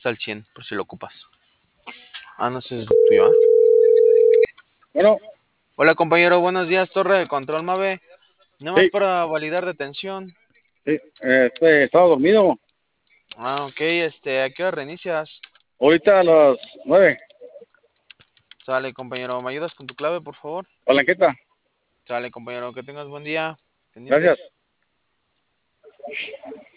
está al 100 por si lo ocupas. Ah, no sé si es tuyo, ¿ah? Bueno, Hola compañero, buenos días, torre de control Mave. Nada más sí, para validar detención. sí, estaba dormido. Ah, ok, ¿a qué hora reinicias? Ahorita a las 9, Sale compañero, ¿me ayudas con tu clave, por favor? palanqueta. Sale compañero, que tengas buen día. Gracias. Pendientes.